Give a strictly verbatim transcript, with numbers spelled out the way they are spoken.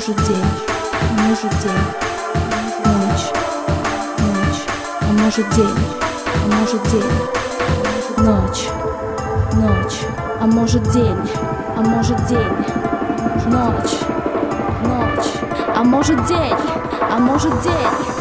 может день, а может день, ночь, ночь, а может день, а может день, ночь, ночь, а может день, а может день, ночь, ночь, а может день, а может день.